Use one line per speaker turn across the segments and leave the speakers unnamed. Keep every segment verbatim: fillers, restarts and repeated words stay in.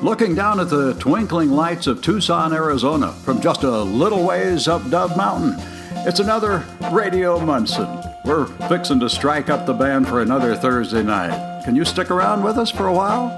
looking down at the twinkling lights of Tucson, Arizona, from just a little ways up Dove Mountain. It's another Radio Munson. We're fixing to strike up the band for another Thursday night. Can you stick around with us for a while?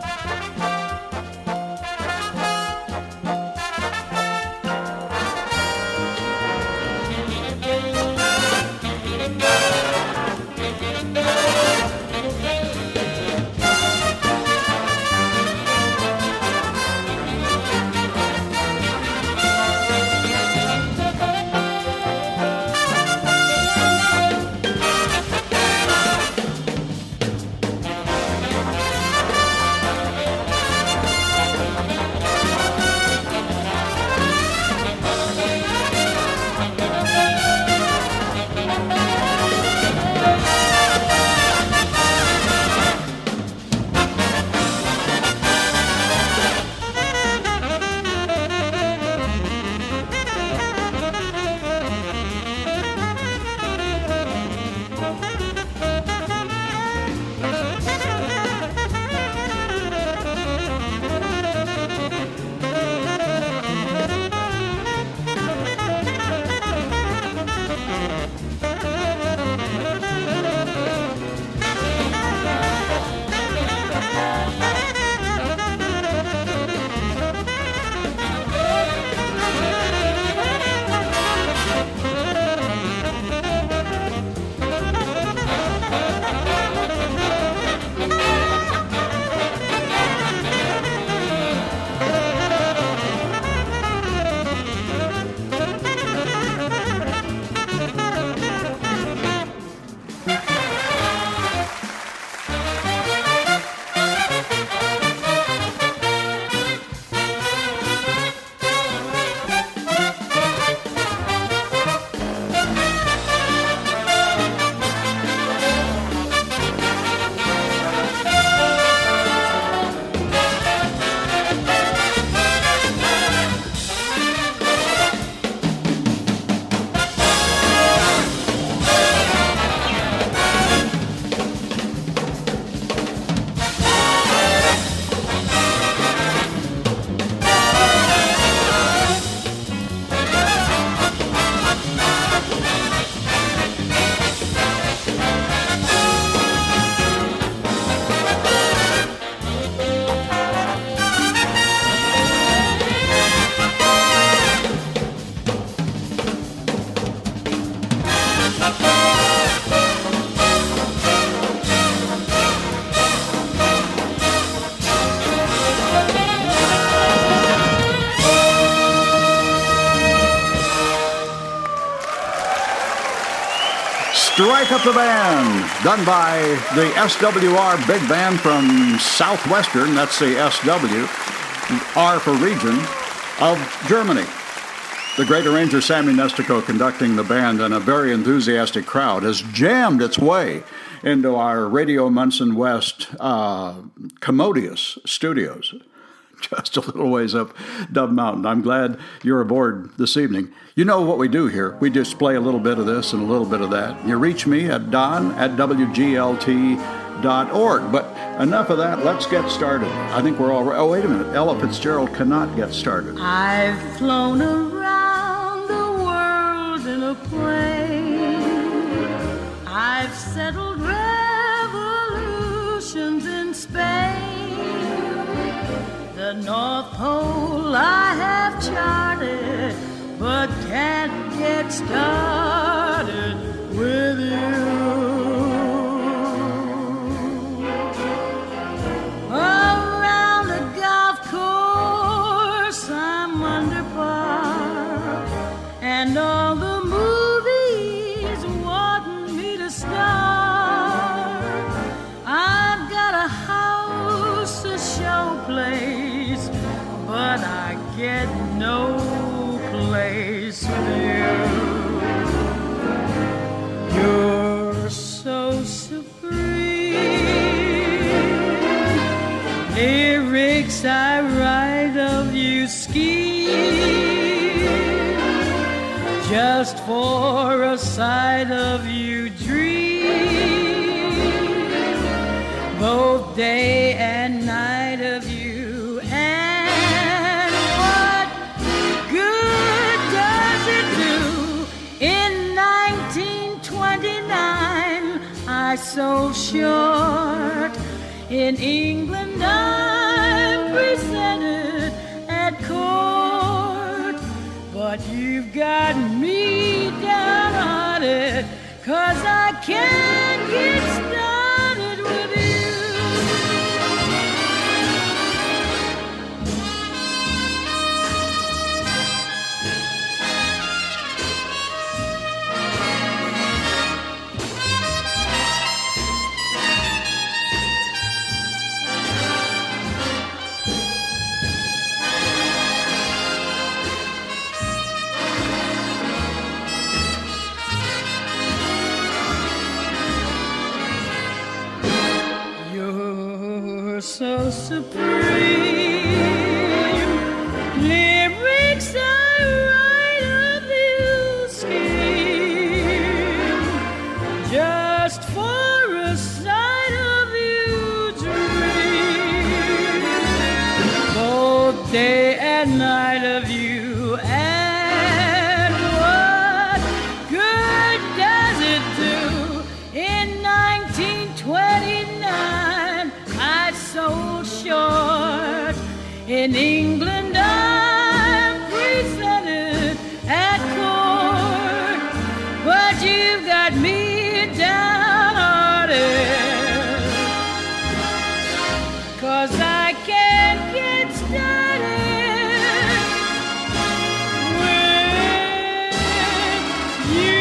Strike Up the Band, done by the S W R Big Band from Southwestern, that's the S W, R for region, of Germany. The great arranger Sammy Nestico conducting the band, and a very enthusiastic crowd has jammed its way into our Radio Munson West uh, commodious studios, just a little ways up Dove Mountain. I'm glad you're aboard this evening. You know what we do here. We just play a little bit of this and a little bit of that. You reach me at Don at W G L T dot org. But enough of that. Let's get started. I think we're all right. Oh, wait a minute. Ella Fitzgerald cannot get started.
I've flown around the world in a plane. I've settled revolutions in Spain. The North Pole I have charted, but can't get started with you. Around the golf course I'm under par, and all the movies want me to star. I've got a house, a show place, but I get no place with you. You're so supreme. Lyrics I write of you scheme, just for a sight of you dream, both day and night of you and sold short. In England I'm presented at court, but you've got me downhearted, 'cause I can't get started with you. So supreme, lyrics I write of you scheme, just for a sight of you dream, both day and night of you, and what good does it do? In nineteen twenty-nine I sold short. In England I'm presented at court, but you've got me downhearted, 'cause I can't get started with you.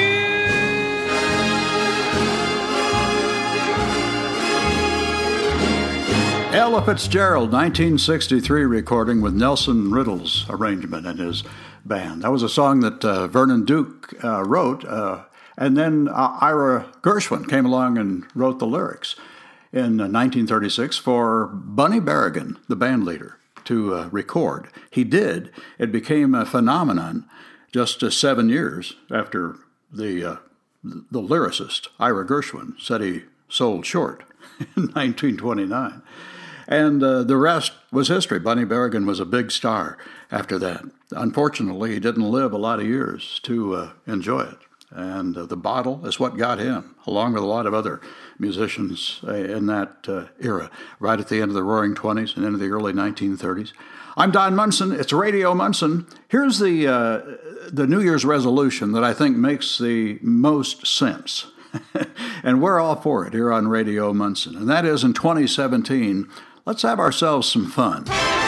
Ella Fitzgerald, nineteen sixty-three recording with Nelson Riddle's arrangement and his band. That was a song that uh, Vernon Duke uh, wrote, uh, and then uh, Ira Gershwin came along and wrote the lyrics in uh, nineteen thirty-six for Bunny Berrigan, the band leader, to uh, record. He did. It became a phenomenon just uh, seven years after the, uh, the lyricist, Ira Gershwin, said he sold short in nineteen twenty-nine. And uh, the rest was history. Bunny Berrigan was a big star after that. Unfortunately, he didn't live a lot of years to uh, enjoy it. And uh, the bottle is what got him, along with a lot of other musicians uh, in that uh, era, right at the end of the Roaring Twenties and into the early nineteen thirties. I'm Don Munson. It's Radio Munson. Here's the uh, the New Year's resolution that I think makes the most sense. And we're all for it here on Radio Munson. And that is, in twenty seventeen, let's have ourselves some fun.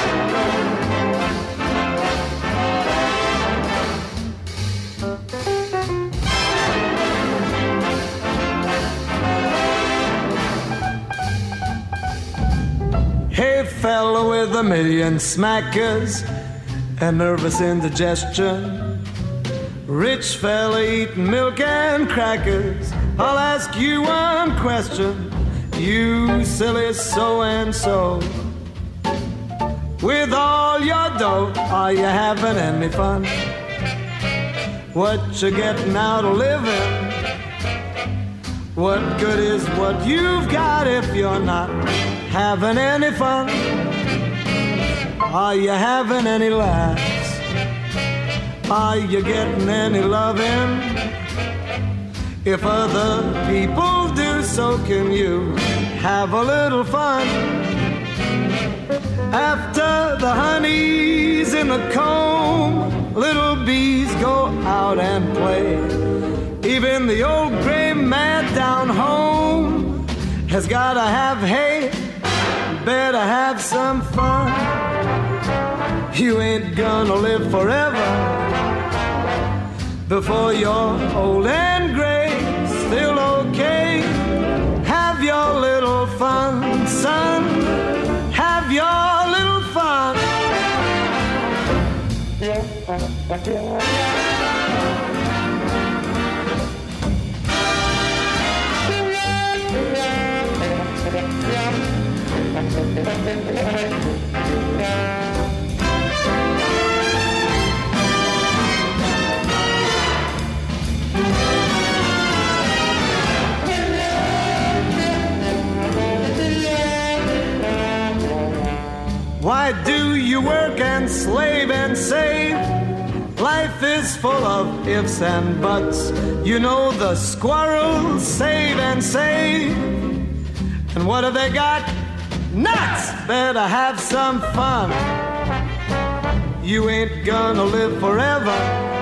Hey, fella with a million smackers and nervous indigestion, rich fella eating milk and crackers, I'll ask you one question, you silly so-and-so. With all your dough, are you having any fun? What you getting out of living? What good is what you've got if you're not having any fun? Are you having any laughs? Are you getting any loving? If other people do, so can you have a little fun. After the honey's in the comb, little bees go out and play. Even the old gray man down home has gotta have hay, better have some fun. You ain't gonna live forever before you're old and gray. Still okay, have your little fun, son. Have your little fun. Why do you work and slave and save? Life is full of ifs and buts. You know the squirrels save and save. And what have they got? Nuts! Better have some fun. You ain't gonna live forever.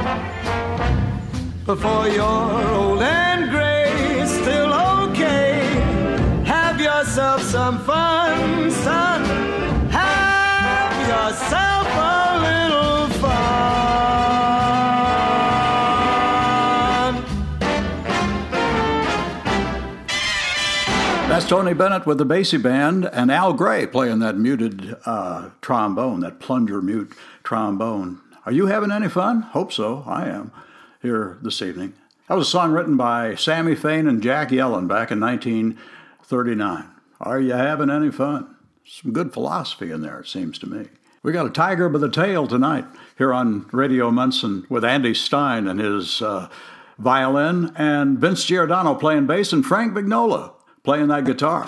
Before you're old and gray, still okay. Have yourself some fun, son. Have yourself a little fun.
That's Tony Bennett with the Basie Band and Al Gray playing that muted uh, trombone, that plunger mute trombone. Are you having any fun? Hope so. I am here this evening. That was a song written by Sammy Fain and Jack Yellen back in nineteen thirty-nine. Are you having any fun? Some good philosophy in there, it seems to me. We got a tiger by the tail tonight here on Radio Munson with Andy Stein and his uh, violin, and Vince Giordano playing bass, and Frank Vignola playing that guitar.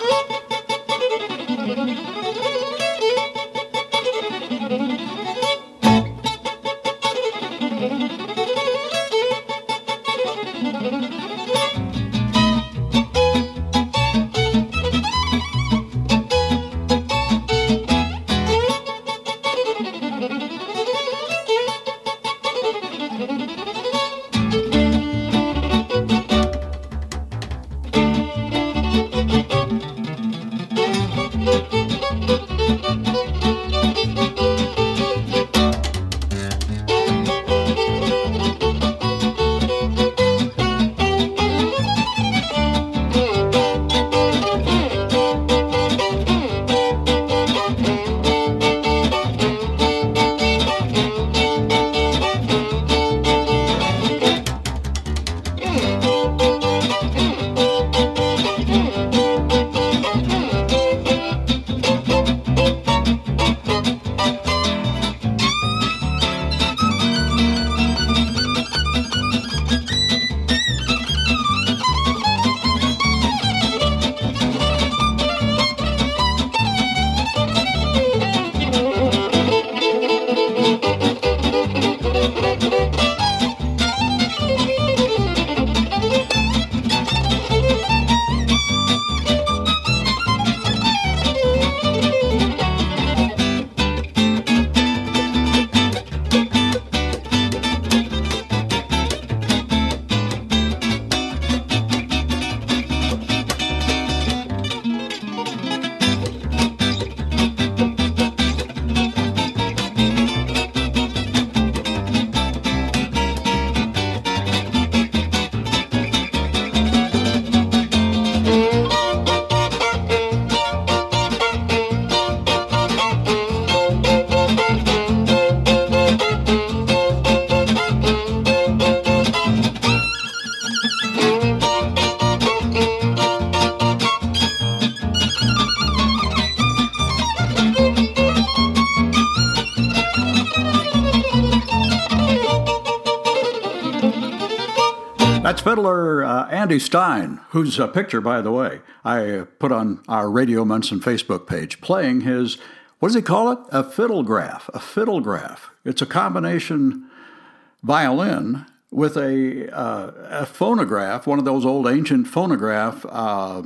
That's fiddler uh, Andy Stein, whose uh, picture, by the way, I uh, put on our Radio Munson Facebook page, playing his, what does he call it? A fiddlegraph. A fiddlegraph. It's a combination violin with a, uh, a phonograph, one of those old ancient phonograph uh,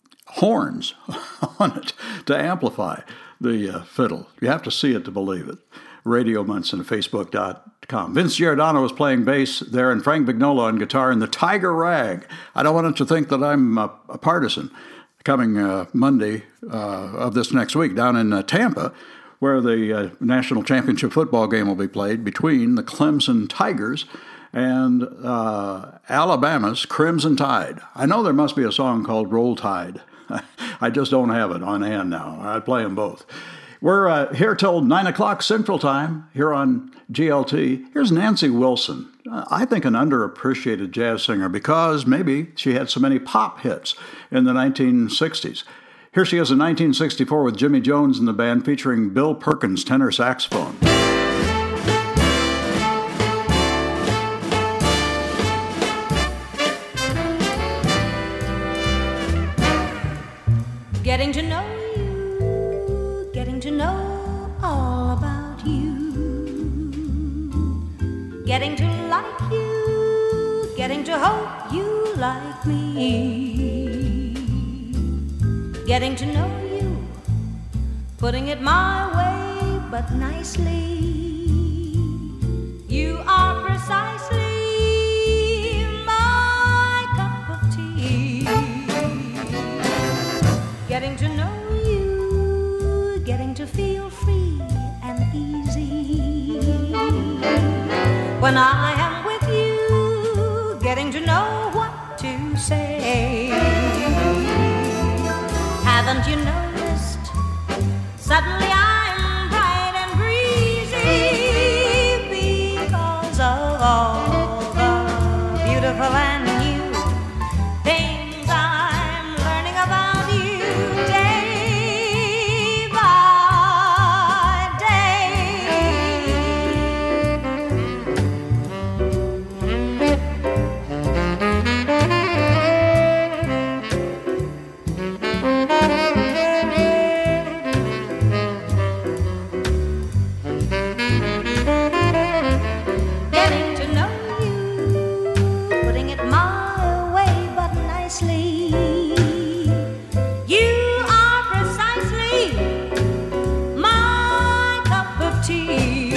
horns on it to amplify the uh, fiddle. You have to see it to believe it. Radio Munson, Facebook dot com. Vince Giordano is playing bass there, and Frank Vignola on guitar in the Tiger Rag. I don't want it to think that I'm a, a partisan. Coming uh, Monday uh, of this next week down in uh, Tampa, where the uh, national championship football game will be played between the Clemson Tigers and uh, Alabama's Crimson Tide. I know there must be a song called Roll Tide. I just don't have it on hand now. I'd play them both. We're uh, here till nine o'clock Central Time here on G L T. Here's Nancy Wilson. Uh, I think an underappreciated jazz singer because maybe she had so many pop hits in the nineteen sixties. Here she is in nineteen sixty-four with Jimmy Jones and the band featuring Bill Perkins tenor saxophone.
Getting to know you, getting to know all about you, getting to like you, getting to hope you like me, getting to know you, putting it my way, but nicely. You are precisely my cup of tea. Getting to know you, getting to feel free and easy. When I am with you, getting to know what to say. Haven't you noticed? Suddenly I'm bright and breezy because of all the beautiful and new things I'm learning about you day by day. Getting to know you, putting it my way, but nicely. You are precisely my cup of tea.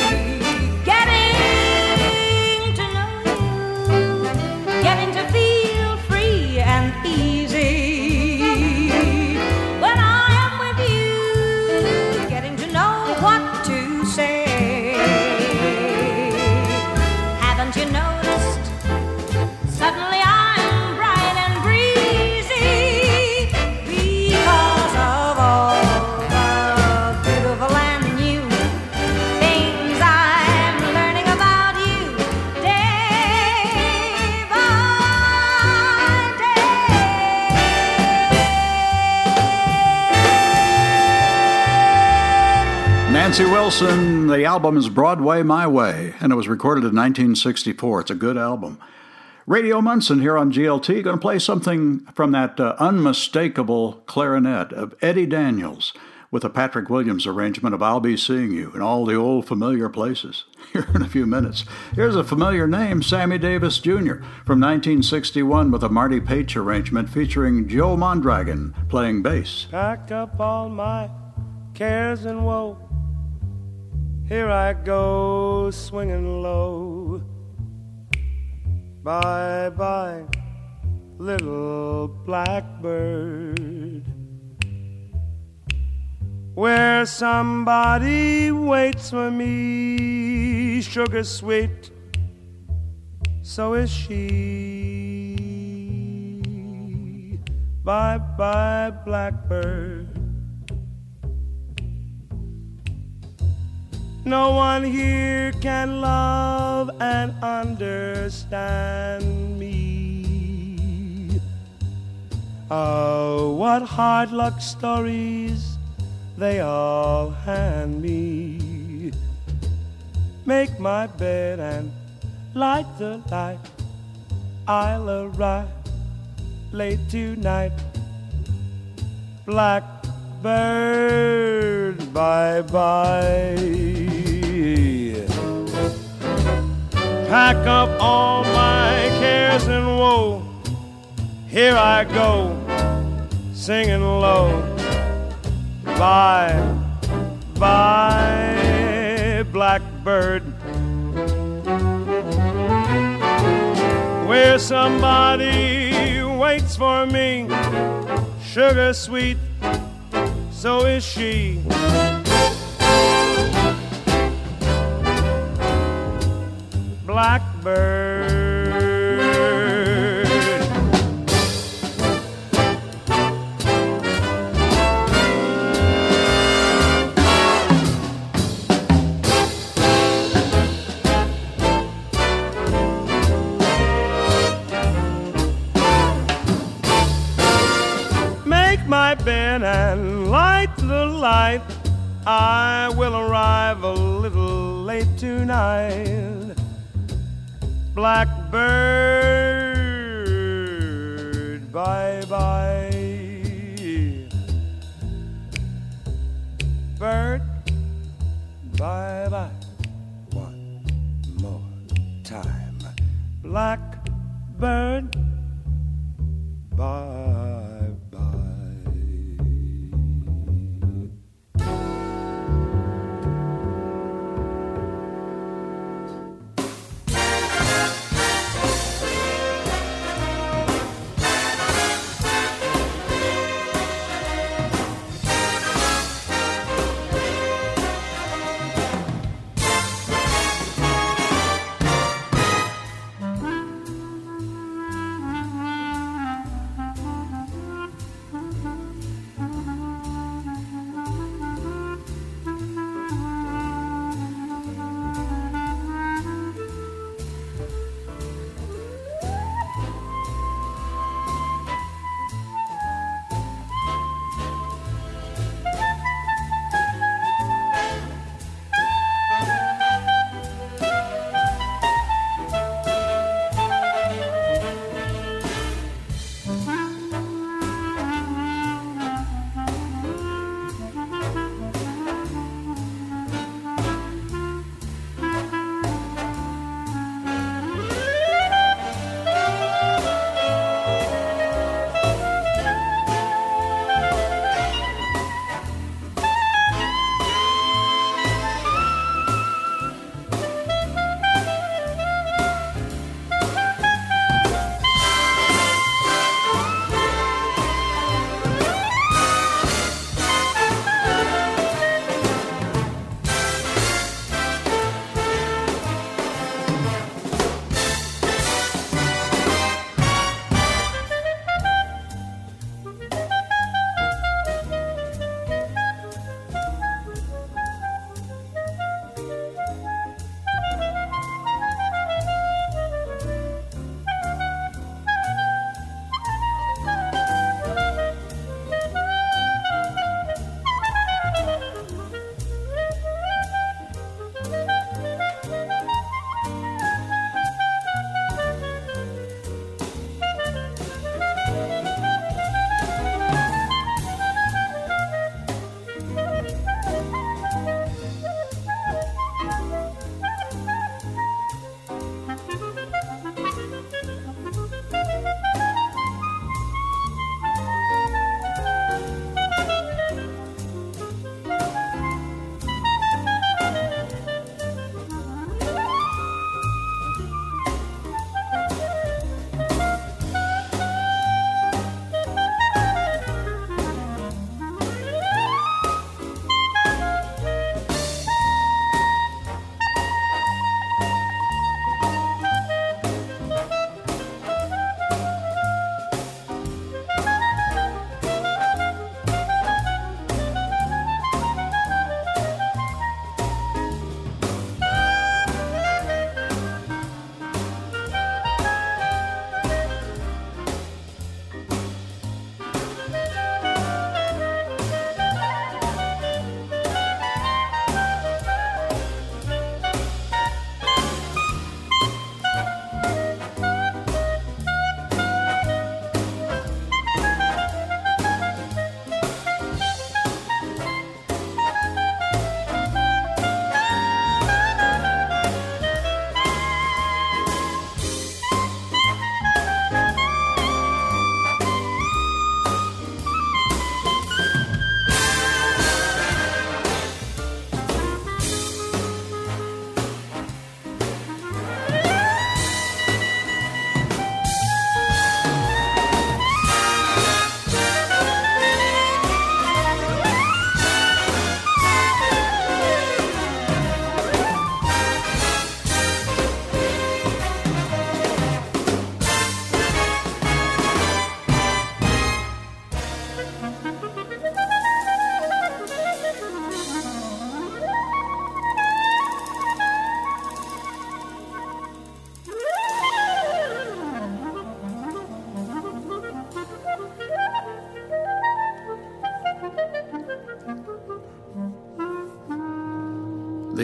Getting to know you, getting to feel free and easy. When I am with you, getting to know what to say. Haven't you noticed? Suddenly I'm bright and breezy because of all the beautiful and new things I'm learning about you day by day.
Nancy Wilson, the album is Broadway My Way, and it was recorded in nineteen sixty-four. It's a good album. Radio Munson here on G L T, going to play something from that uh, unmistakable clarinet of Eddie Daniels with a Patrick Williams arrangement of I'll Be Seeing You in all the old familiar places here in a few minutes. Here's a familiar name, Sammy Davis Junior from nineteen sixty-one with a Marty Paich arrangement featuring Joe Mondragon playing bass.
Packed up all my cares and woe. Here I go, swinging low. Bye-bye, little blackbird. Where somebody waits for me, sugar sweet, so is she. Bye-bye, blackbird. No one here can love and understand me. Oh, what hard luck stories they all hand me. Make my bed and light the light. I'll arrive late tonight. Blackbird, bye-bye. Pack up all my cares and woe. Here I go, singing low. Bye, bye, blackbird. Where somebody waits for me, sugar sweet, so is she. Blackbird. Make my bed and light the light. I will arrive a little late tonight. Blackbird, bye-bye. Bird, bye-bye. One more time. Blackbird, bye-bye.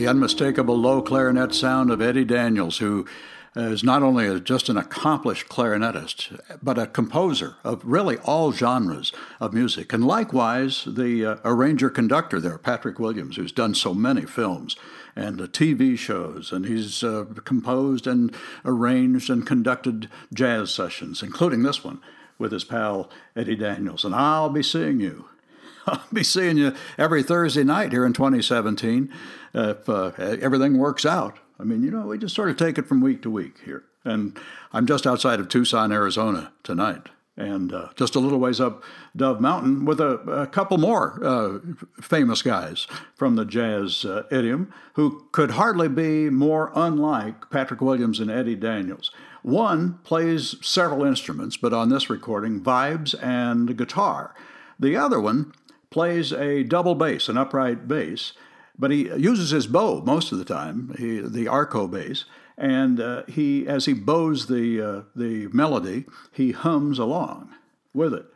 the unmistakable low clarinet sound of Eddie Daniels, who is not only a, just an accomplished clarinetist, but a composer of really all genres of music. And likewise, the uh, arranger-conductor there, Patrick Williams, who's done so many films and uh, T V shows, and he's uh, composed and arranged and conducted jazz sessions, including this one with his pal Eddie Daniels. And I'll be seeing you. I'll be seeing you every Thursday night here in twenty seventeen if uh, everything works out. I mean, you know, we just sort of take it from week to week here. And I'm just outside of Tucson, Arizona tonight, and uh, just a little ways up Dove Mountain with a, a couple more uh, famous guys from the jazz uh, idiom who could hardly be more unlike Patrick Williams and Eddie Daniels. One plays several instruments, but on this recording, vibes and guitar. The other one plays a double bass, an upright bass, but he uses his bow most of the time, he, the arco bass, and uh, he, as he bows the uh, the melody, he hums along with it.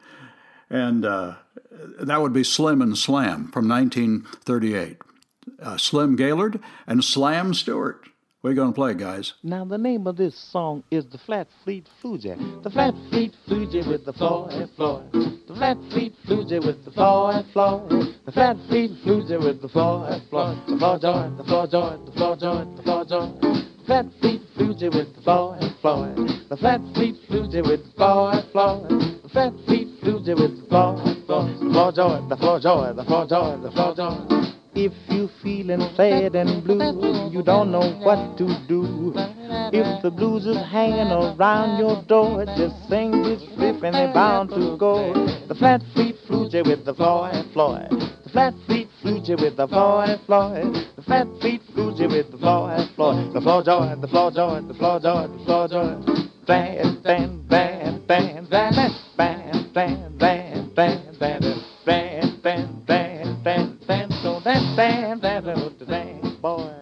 And uh, that would be Slim and Slam from nineteen thirty-eight. Uh, Slim Gaillard and Slam Stewart. What are you going to play, guys?
Now, the name of this song is the Flat Fleet Flutie. The Flat Fleet Flutie with the Floyd Floyd. The Flat Fleet Flutie with the Floyd Floyd. The Flat Fleet Flutie with the Floyd Floyd. The Floyd Joy, the Floyd Joy, the Floyd Joy, the Floyd Joy. The Flat Fleet Flutie with the Floyd Floyd. The Flat Fleet Flutie with the Floyd Floyd. The Flat Fleet Flutie with the Floyd Floyd. The Floyd Joy, the Floyd Joy, the Floyd Joy, the Floyd Joy. If you feeling sad and blue, you don't know what to do. If the blues is hanging around your door, just sing this riff and they're bound to go. The Flat Fleet Flutie with the Floyd Floyd. The Flat Fleet Flutie with the Floyd Floyd. The Flat Fleet Flutie with the Floyd Floyd. The Floyd Joy, the Floyd Joy, the Floyd Joy, the Floyd Joy. Band, band, band, band, band, band, band, band, band, band, band, band, band, band, band, band. So that band, that little band, boy.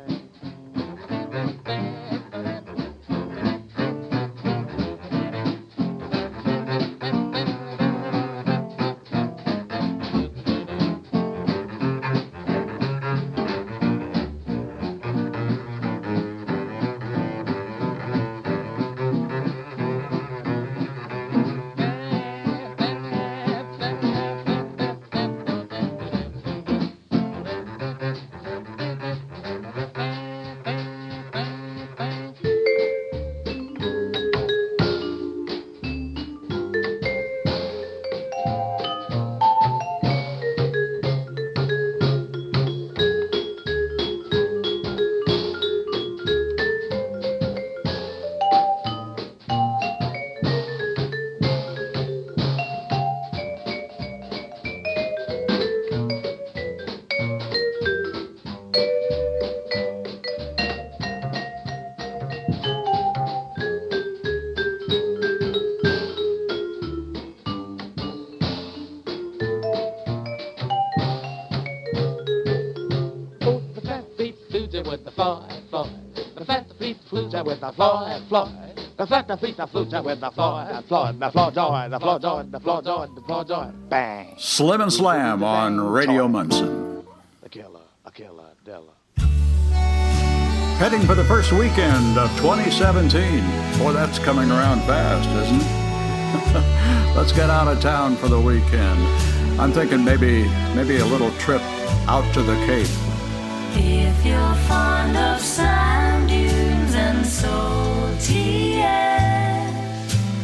With the Floyd Floyd, the Flat Fleet Flutie with the Floyd Floyd, the Flat Fleet Flutie with the Floyd Floyd, the Floyd Joy, the Floyd Joy, the Floyd Joy, the Floyd Joy, bang.
Slim and Slam on Radio Munson.
A killer, a killer, Della.
Heading for the first weekend of twenty seventeen. Boy, that's coming around fast, isn't it? Let's get out of town for the weekend. I'm thinking maybe maybe a little trip out to the Cape.
If you're fond of sand dunes and salty air,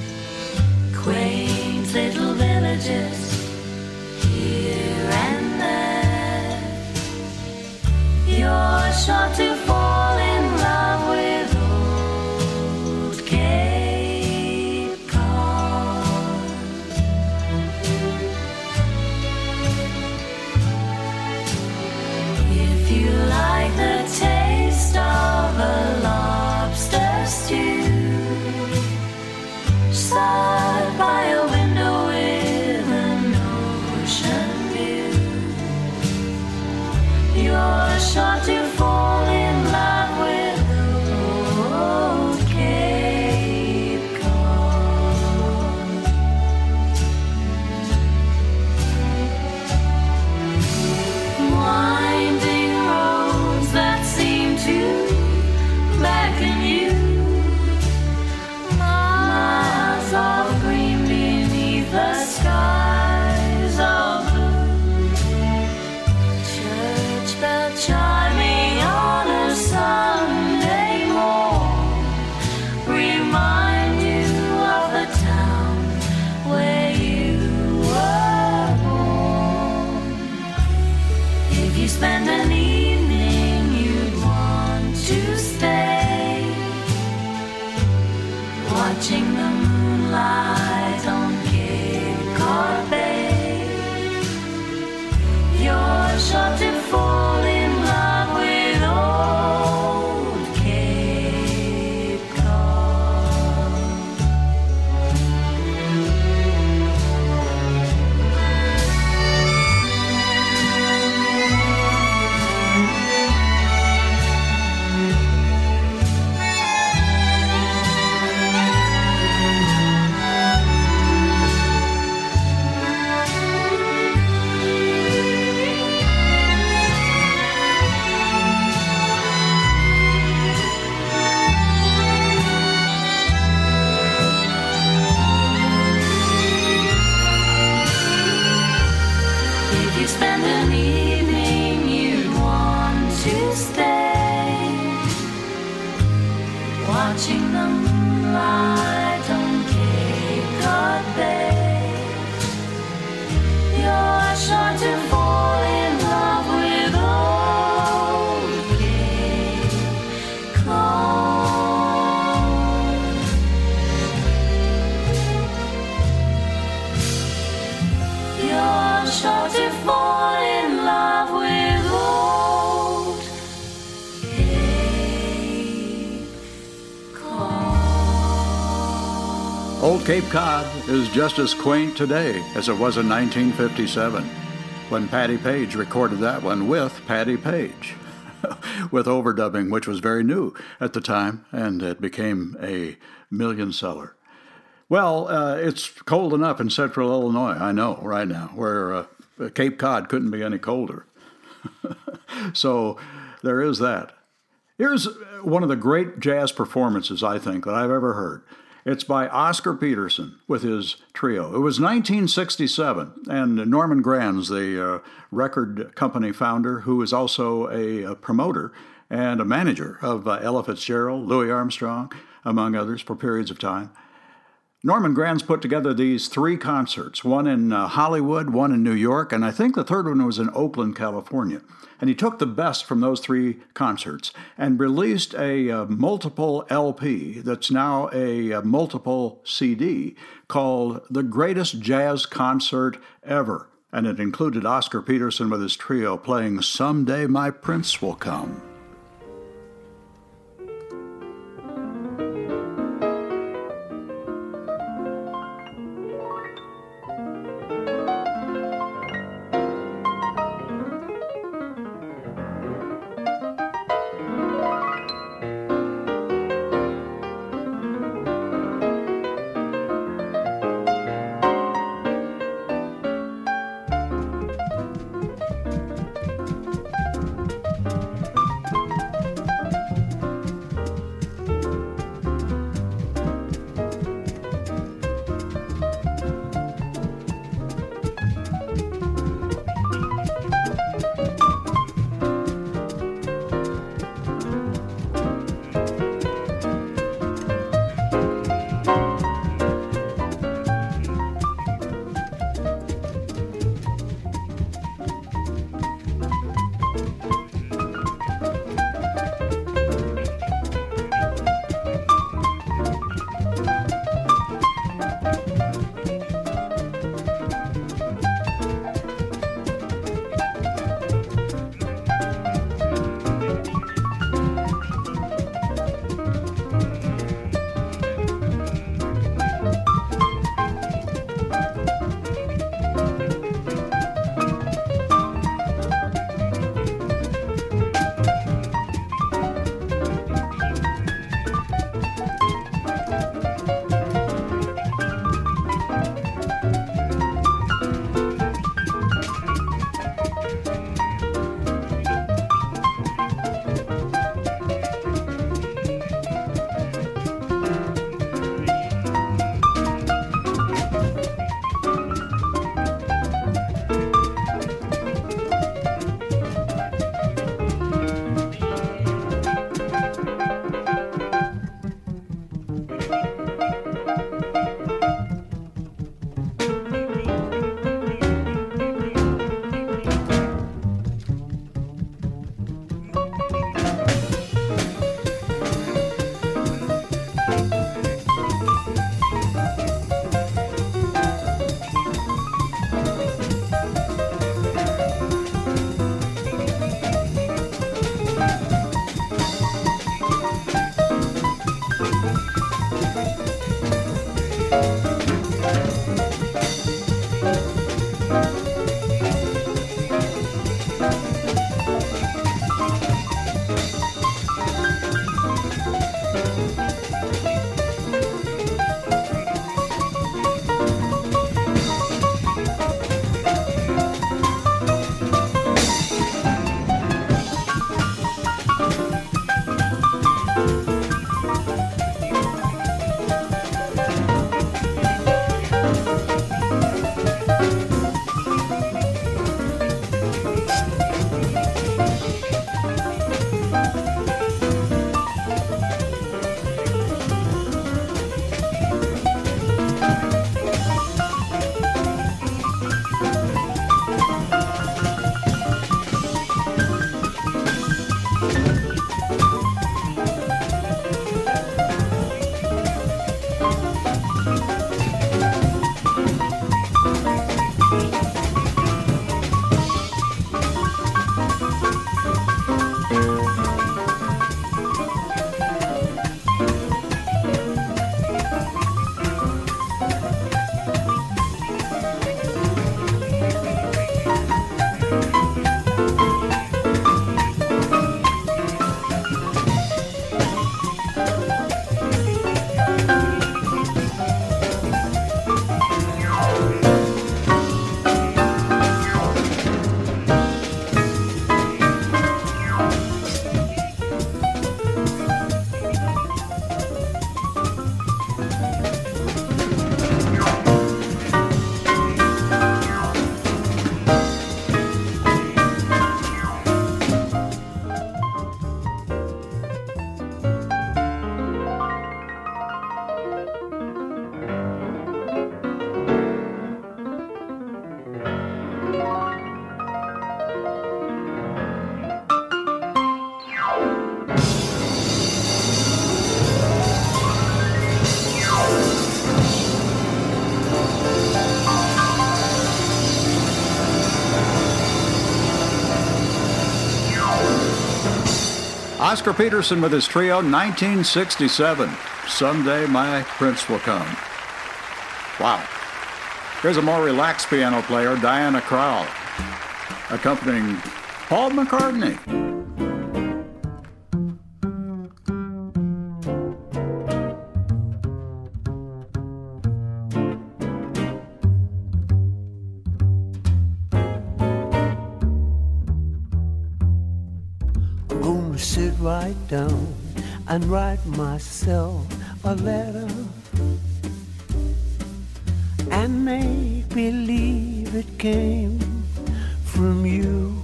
quaint little villages here and there, you're sure to fall in love with old Cape Cod. If you like the watching the moonlight on Cape Cod Bay. You're sure to fall in love with old Cape Cod. You're sure to fall in love with old Cape Cod.
Old Cape Cod is just as quaint today as it was in nineteen fifty-seven, when Patti Page recorded that one with Patti Page, with overdubbing, which was very new at the time, and it became a million seller. Well, uh, it's cold enough in central Illinois, I know, right now, where uh, Cape Cod couldn't be any colder. So there is that. Here's one of the great jazz performances, I think, that I've ever heard. It's by Oscar Peterson with his trio. It was nineteen sixty-seven, and Norman Granz, the uh, record company founder, who is also a, a promoter and a manager of uh, Ella Fitzgerald, Louis Armstrong, among others, for periods of time. Norman Granz put together these three concerts, one in uh, Hollywood, one in New York, and I think the third one was in Oakland, California. And he took the best from those three concerts and released a uh, multiple L P that's now a, a multiple C D called The Greatest Jazz Concert Ever. And it included Oscar Peterson with his trio playing Someday My Prince Will Come. Oscar Peterson with his trio, nineteen sixty-seven. Someday My Prince Will Come. Wow. Here's a more relaxed piano player, Diana Krall, accompanying Paul McCartney.
I'm gonna sit right down and write myself a letter and make believe it came from you.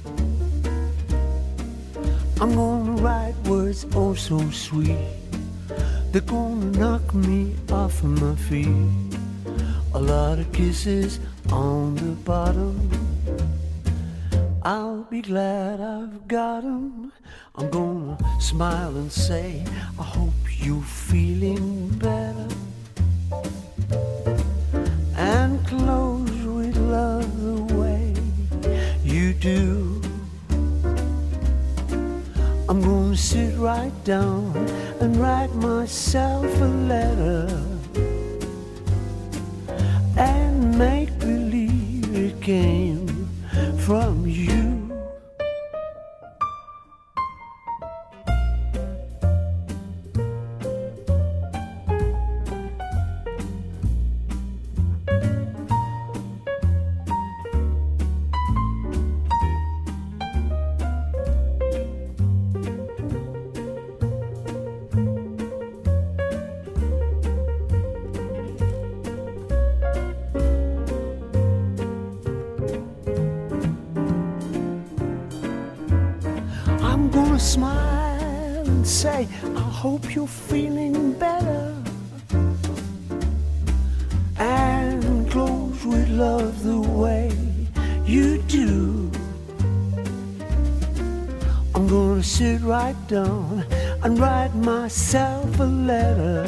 I'm gonna write words oh so sweet, they're gonna knock me off of my feet. A lot of kisses on the bottom, I'll be glad I've got 'em. I'm gonna smile and say, I hope you're feeling better, and close with love the way you do. I'm gonna sit right down and write myself a letter and make believe it came from you. Smile and say, I hope you're feeling better, and close with love the way you do. I'm gonna sit right down and write myself a letter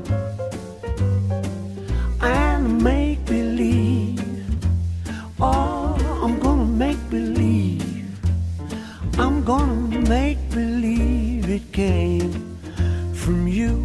and make believe. Oh, I'm gonna make believe. I'm gonna make believe it came from you.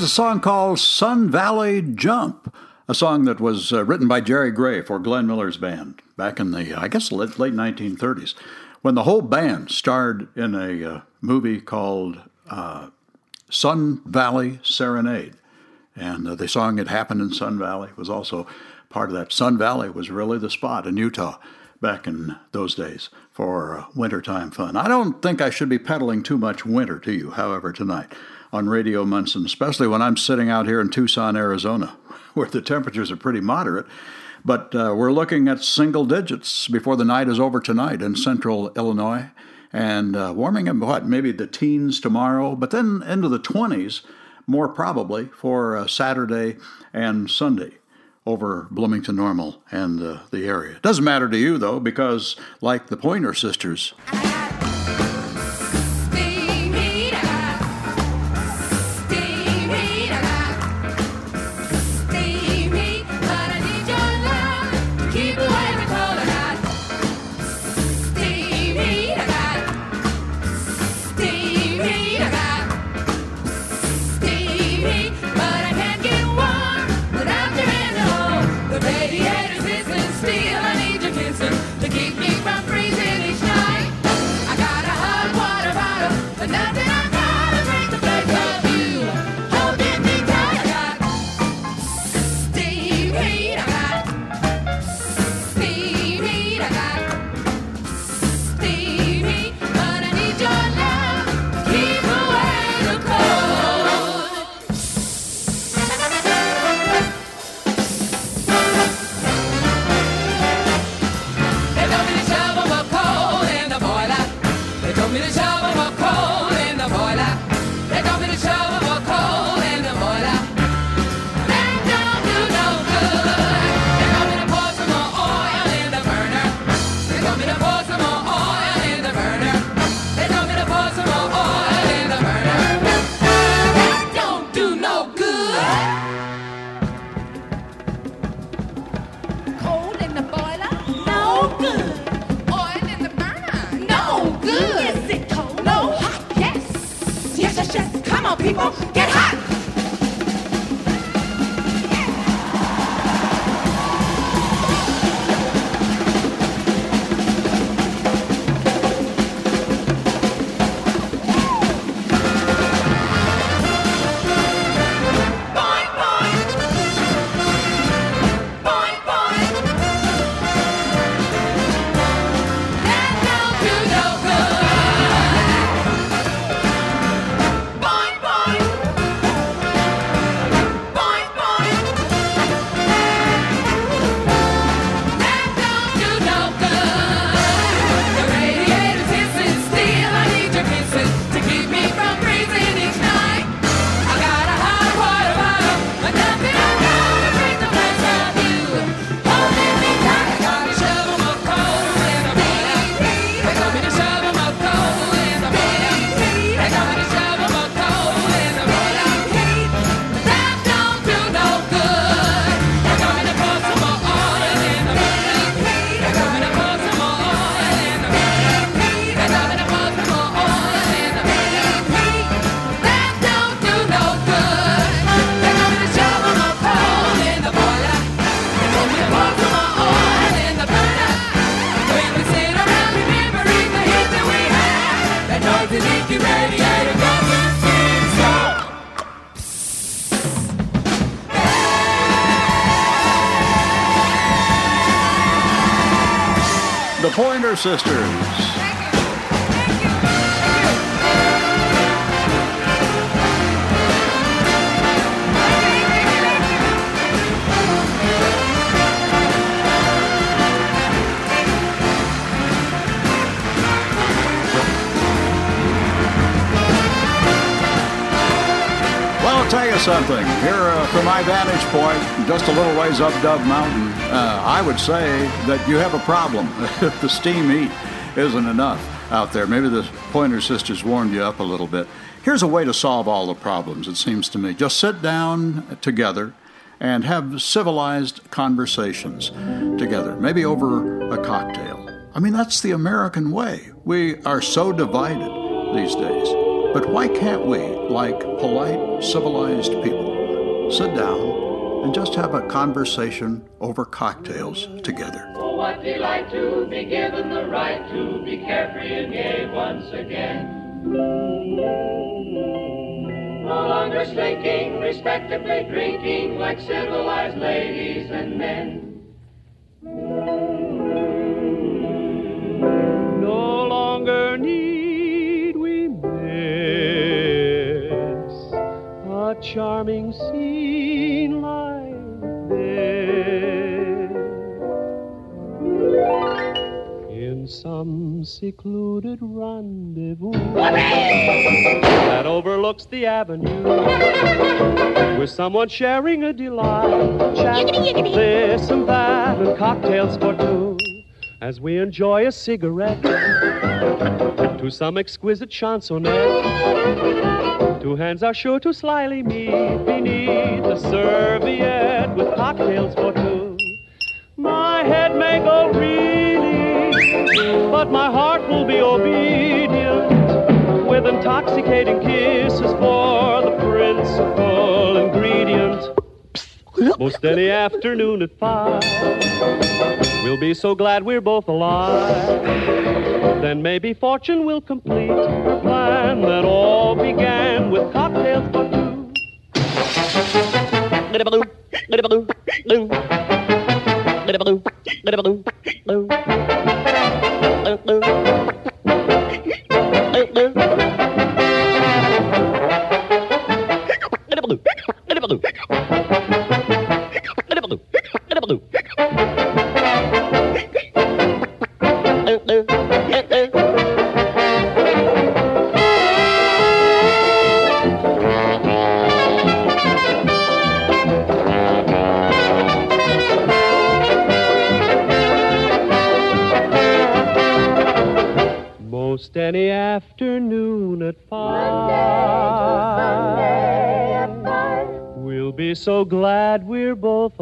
song called Sun Valley Jump, a song that was uh, written by Jerry Gray for Glenn Miller's band back in the, I guess, late, late nineteen thirties, when the whole band starred in a uh, movie called uh, Sun Valley Serenade. And uh, the song It Happened in Sun Valley was also part of that. Sun Valley was really the spot in Utah back in those days for uh, wintertime fun. I don't think I should be peddling too much winter to you, however, tonight on Radio Munson, especially when I'm sitting out here in Tucson, Arizona, where the temperatures are pretty moderate. But uh, we're looking at single digits before the night is over tonight in central Illinois, and uh, warming up, what, maybe the teens tomorrow, but then into the twenties, more probably, for uh, Saturday and Sunday over Bloomington Normal and uh, the area. It doesn't matter to you, though, because like the Pointer Sisters,
people, get hot!
The Pointer Sisters. I'll tell you something. Here, uh, from my vantage point, just a little ways up Dove Mountain, uh, I would say that you have a problem if the steam heat isn't enough out there. Maybe the Pointer Sisters warmed you up a little bit. Here's a way to solve all the problems, it seems to me. Just sit down together and have civilized conversations together, maybe over a cocktail. I mean, that's the American way. We are so divided these days. But why can't we, like polite, civilized people, sit down and just have a conversation over cocktails together?
Oh, what delight to be given the right to be carefree and gay once again. No longer slinking, respectably drinking like civilized ladies and men.
No longer need we miss a charming scene like this in some secluded rendezvous that overlooks the avenue, with someone sharing a delight, chat this and that, and cocktails for two, as we enjoy a cigarette to some exquisite chansonette. Two hands are sure to slyly meet beneath a serviette with cocktails for two. My head may go reeling, but my heart will be obedient, with intoxicating kisses for the principal ingredient. Most any afternoon at five, we'll be so glad we're both alive. Then maybe fortune will complete her plan that all began with cocktails for two. Little little Most any afternoon at five, we'll be so glad we're both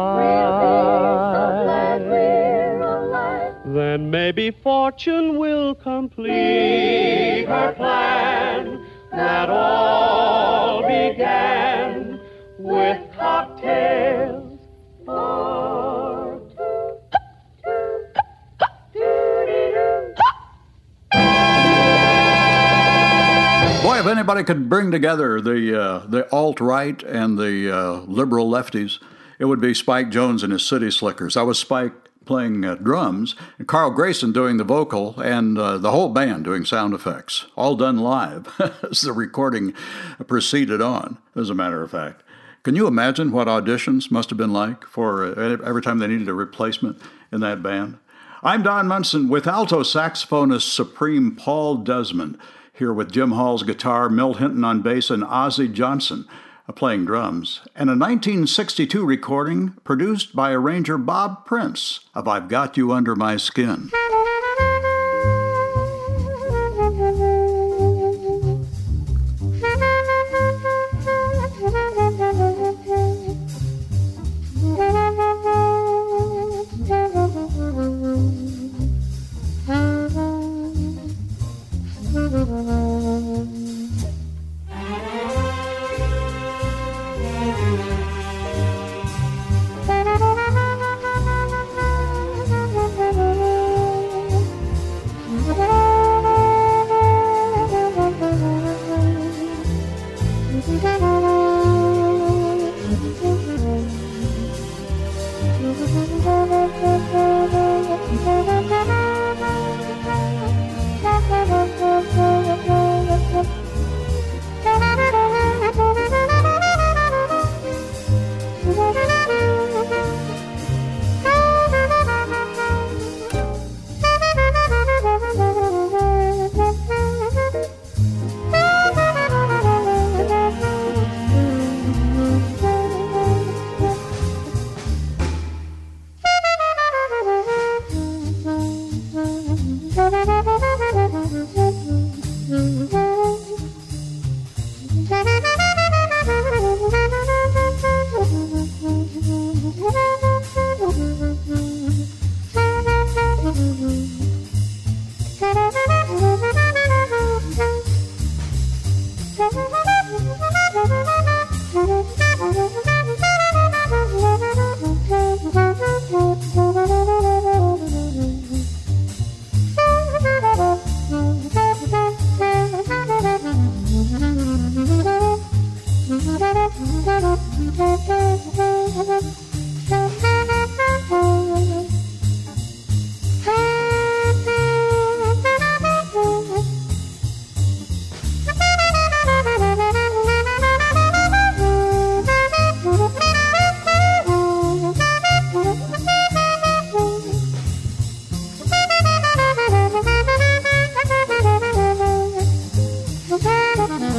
alive. Then maybe fortune will complete her plan that all began with cocktails for two.
Boy, if anybody could bring together the uh, the alt-right and the uh, liberal lefties, it would be Spike Jones and his City Slickers. I was Spike playing uh, drums, and Carl Grayson doing the vocal, and uh, the whole band doing sound effects, all done live as the recording proceeded on, as a matter of fact. Can you imagine what auditions must have been like for uh, every time they needed a replacement in that band? I'm Don Munson with alto saxophonist supreme Paul Desmond, here with Jim Hall's guitar, Milt Hinton on bass, and Ozzie Johnson playing drums, and a nineteen sixty-two recording produced by arranger Bob Prince of I've Got You Under My Skin.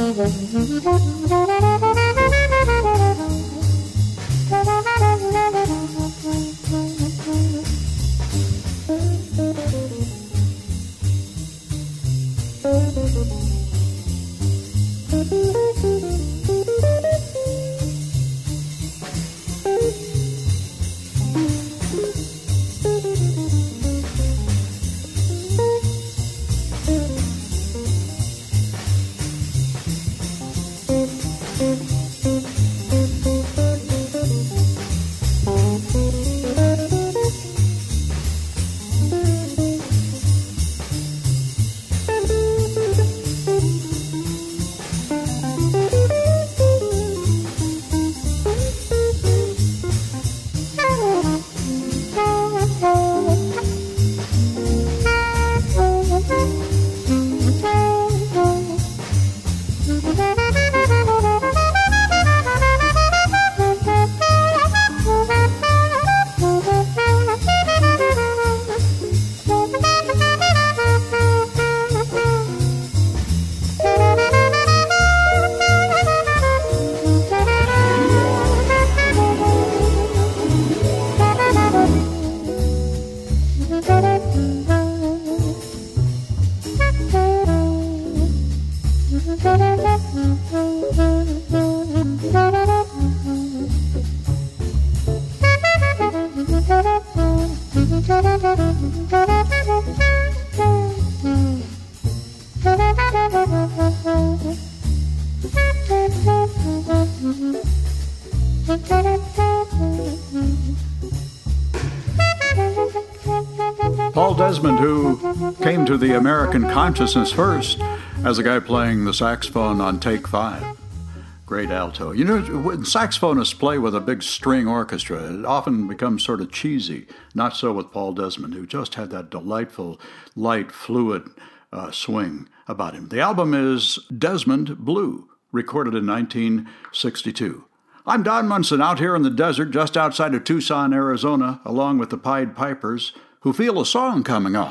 Paul Desmond, who came to the American consciousness first as a guy playing the saxophone on Take Five. Great alto. You know, when saxophonists play with a big string orchestra, it often becomes sort of cheesy. Not so with Paul Desmond, who just had that delightful, light, fluid uh, swing about him. The album is Desmond Blue, recorded in nineteen sixty-two. I'm Don Munson, out here in the desert just outside of Tucson, Arizona, along with the Pied Pipers, who feel a song coming on.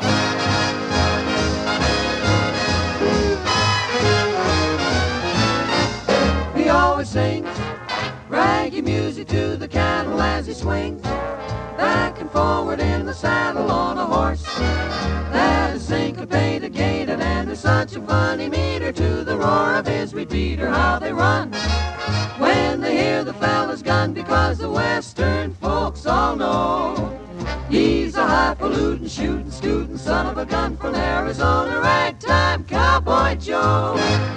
He always sings raggy music to the cattle as he swings back and forward in the saddle on a horse that is syncopated, gated, and there's such a funny meter to the roar of his repeater. How they run when they hear the fella's gun, because the western folks all know he's a highfalutin, shooting, scooting son of a gun from Arizona, ragtime cowboy Joe.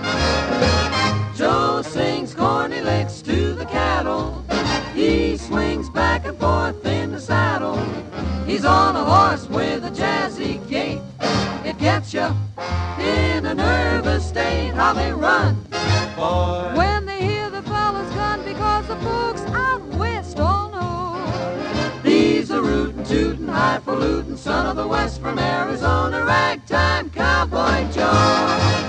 Joe sings corny licks to the cattle. He swings back and forth in the saddle. He's on a horse with a jazzy gait. It gets you in a nervous state. How they run, boy, when they hear the fella's gun, because the folks out west all know he's a rootin', tootin', highfalutin' son of the west from Arizona, ragtime cowboy Joe.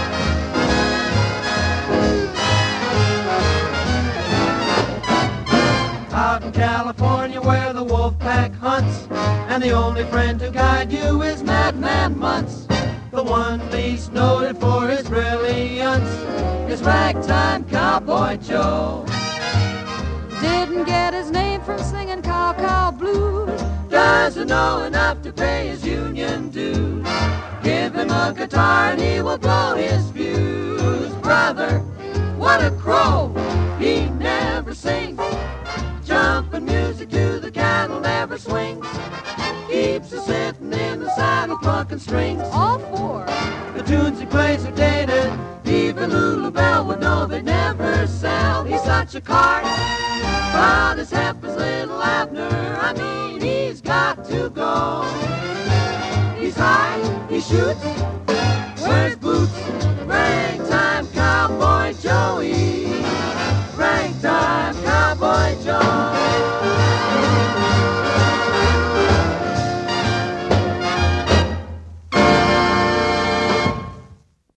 Out in California where the wolf pack hunts, and the only friend to guide you is Madman Muntz. The one least noted for his brilliance is ragtime cowboy Joe. Didn't get his name from singing cow cow blues, doesn't know enough to pay his union dues. Give him a guitar and he will blow his fuse. Brother, what a crow, he never sings. Jumping music to the cattle never swings. Keeps us sitting in the saddle plucking strings. All four. The tunes he plays are dated. Even Lulu Bell would know they'd never sell. He's such a card, proud as hep as little Abner. I mean, he's got to go. He's high, he shoots,